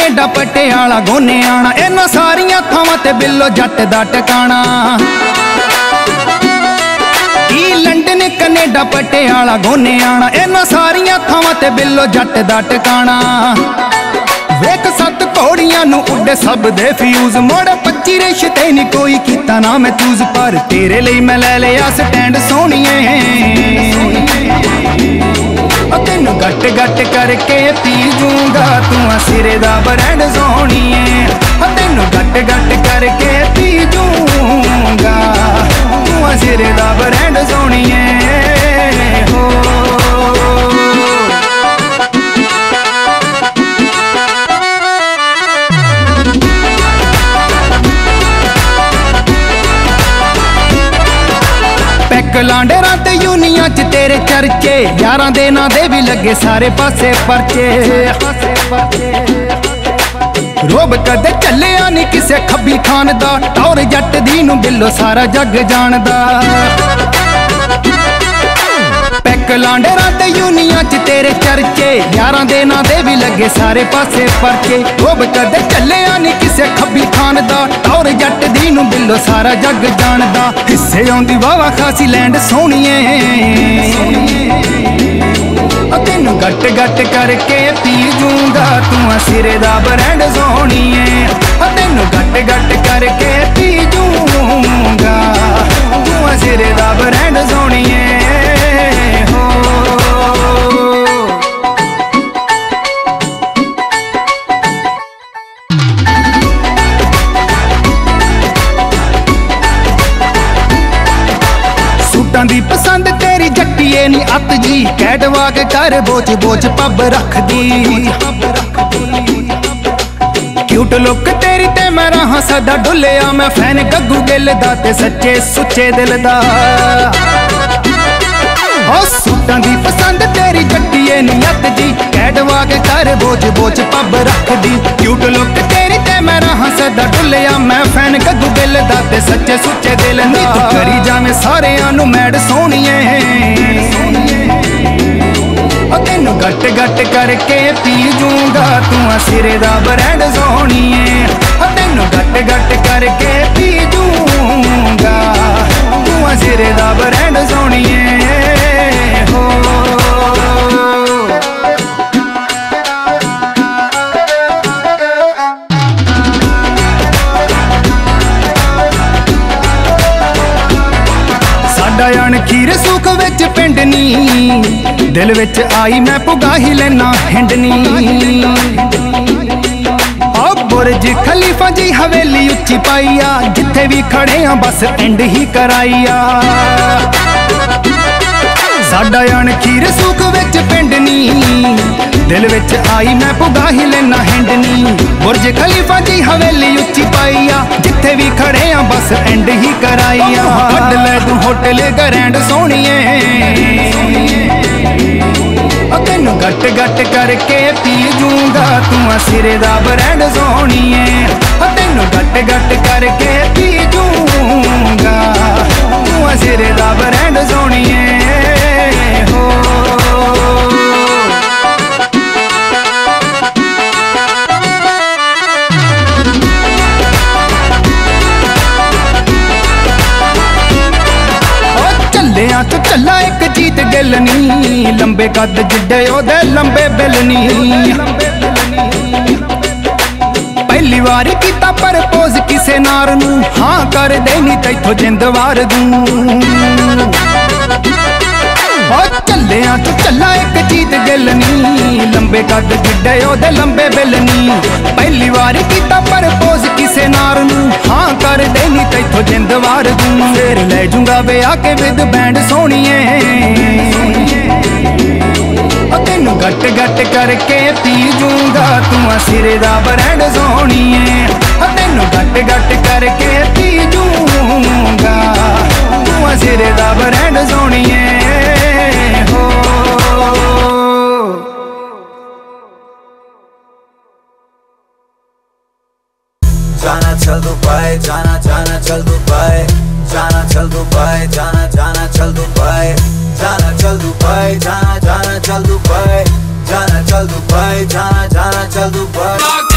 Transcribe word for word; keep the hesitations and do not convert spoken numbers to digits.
Canada Patiala गोने आना, इन्हां सारियां थावां ते बिल्लो जट दा टकाना। लंडन कनेडा पटियाला गोने आना, इन्हां सारियां थावां ते बिल्लो जट दा टकाना। वेख सत घोड़ियां नू उड्डे सब दे फ्यूज, मोड़ पच्ची रिश्ते नी कोई कीता ना मैं चूज, पर तेरे लिए मैं ले लिया स्टैंड सोहणिए। तेनू गट गट करके पी जूंगा, तू सिरे दा ब्रांड सोहणिए। तेनू गट गट करके पी जूंगा, तू सिरे दा ब्रांड सोहणिए। हो लांडेरा ते यूनियां च तेरे चर्चे, यारां दे नां दे भी लगे सारे पासे परचे। रोब कदे चलिया नी किसे खब्बी खान दा, टौर जट दी नू बिल्लो सारा जग जानदा। पैक लांडेरा ते यूनियां च तेरे चर्चे, यारां दे नां दे भी लगे सारे पासे परचे। रोब कदे चलिया नी किसे खब्बी खान दा, टौर जट दी नू बिल्लो सारा जग जानदा। हिस्से आउंदी वावा खासी लैंड सोहणिए। तेनू गट गट करके पी जूंगा, तू सिरे दा ब्रांड सोहणिए। तेनू गट गट करके पी जूंगा, तू सिरे दा ब्रांड सोहणिए। हो दी पसंद तेरी जट्टिए नी अत जी, कैटवा के कर बोच बोच पब रख दी। क्यूट लुक तेरी ते मैं रहा सदा डुलिया, मैं फैन गग्गू गिल दा ते सच्चे सुच्चे दिल दा। सूटां दी पसंद तेरी जट्टिए नी अत जी, कैटवा के कर बोच बोच पब रख दी। क्यूट लुक तेरी ते मैं रहा सदा डुलिया, मैं फैन गग्गू गिल दा ते सच्चे सुच्चे दिल दा। तू करी जावे सारेयां नू मैड सोहणिए। तेनू गट गट करके पी जूंगा, तू सिरे दा ब्रांड सोहणिए। तेनू गट गट करके पी जूंगा, तू सिरे दा ब्रांड सोहणिए। हो खीर सुख विच पिंडनी, दिल विच आई मैं पुगा ही लेना हिंडनी। बुरज खलीफा जी हवेली उच्ची पाईया, जिथे भी खड़े हाँ बस एंड ही कराईया। साडा अणखीर सुख विच पिंडनी, दिल विच आई मैं पुगा ही लेना हिंडनी। बुरज खलीफा जी हवेली उच्ची पाईया, जिथे भी खड़े हाँ बस एंड ही कराईया। कड ले तू होटल ग्रैंड सोहणिए। तेनू गट गट करके पी जूंगा, तू सिरे दा ब्रांड सोहणिए। तेनू गट गट करके पी जूंगा, तू सिरे दा ब्रांड सोहणिए। हो तो चला एक जीत गिलनी, लंबे कद जिड्डे ओदे लंबे बिलनी। पहली बार कीता परपोज किसे नार नू, हाँ कर देनी तैथों जिंद वार दूं। चले तो चला एक जीत गिलनी, लंबे कद जिड्डे ओदे लंबे बिलनी। पहली बार कीता परपोज किसे नार नू, हाँ कर देनी तैथों जिंद वार दूं। फिर ले जूंगा वे आके विद बैंड सोहणिए। तेनू गट गट करके पी जूंगा, तू सिरे दा ब्रांड सोहणिए। तेनू गट गट करके पी जूंगा, तू सिरे दा ब्रांड सोहणिए। हो जाना चल दुबई, जाना जाना चल दुबई, जाना चल दुबई, जाना जाना चल दुबई, जाना चल दुबई, जाना जाना चल दुबई, जाना चल दुबई, जाना जाना चल दुबई।